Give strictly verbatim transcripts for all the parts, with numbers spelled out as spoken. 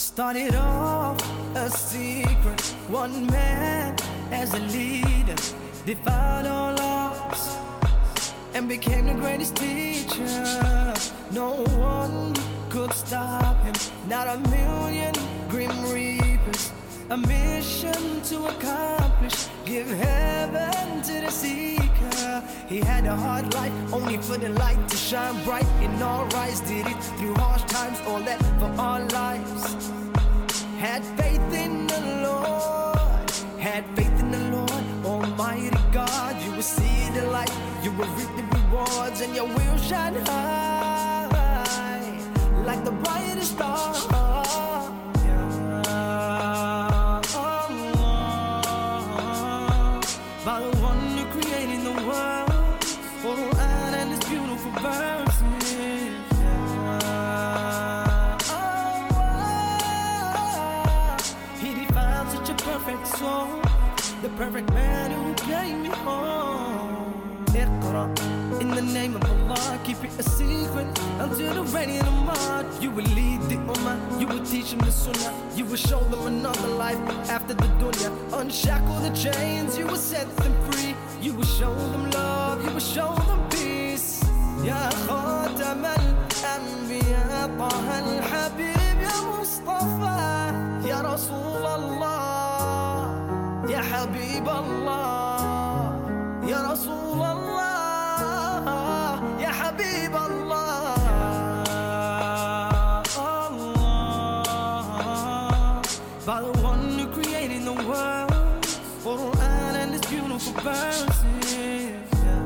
Started off a secret, one man as a leader, defied all odds and became the greatest teacher. No one could stop him, not a million grim reapers. A mission to accomplish, give heaven to the seeker. He had a hard life, only for the light to shine bright in all rise. Did it through harsh times, all that for our lives. Had faith in the Lord, had faith in the Lord, Almighty God. You will see the light, you will reap the rewards, and your will shine high like the brightest star. By the one who created the world, Quran and its beautiful verses. He defined such a perfect soul, the perfect man who gave me home. Iqra, in the name of Allah, keep it a secret until the ready of March. You will lead the ummah, you will teach them the sunnah, you will show them another life after the dunya. Unshackle the chains, you will set them free, you will show them love, you will show them peace. Ya khatam al-anbiya, Taha al-habib, Ya Mustafa, Ya Rasul Allah, Ya Habib Allah, Ya Rasul Allah, Ya Habib Allah. By the one who created the world, Quran and its beautiful verses.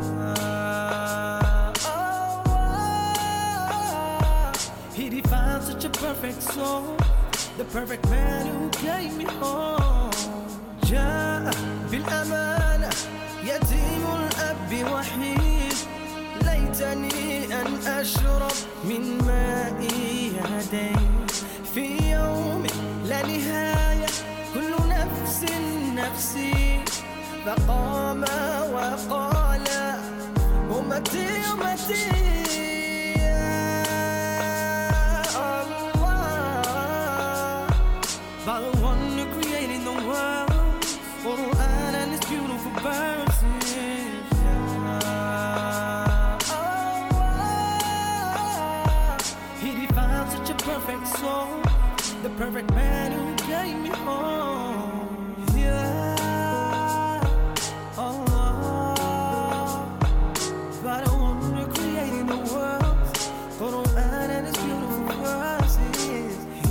He defined such a perfect soul, the perfect man who gave me home. جاء بالأمانة يتيم الأب وحيد، ليتني أن أشرب من ماء يديه في يوم لا نهاية، كل نفس نفسي. فقام وقال أمتي أمتي يا Allah. By the one who created the world, Quran and its beautiful verses. He defined such a perfect soul, the perfect man who gave me home. Yeah, Allah. By the one who created the world, Quran and its beautiful verses.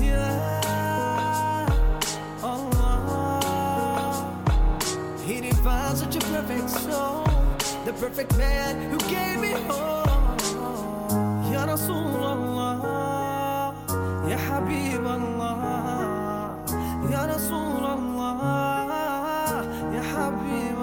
Yeah, Allah. He defined such a perfect soul, the perfect man who gave me home. Ya Rasul Allah, Ya Habib Allah, Ya Rasul Allah, Ya Habib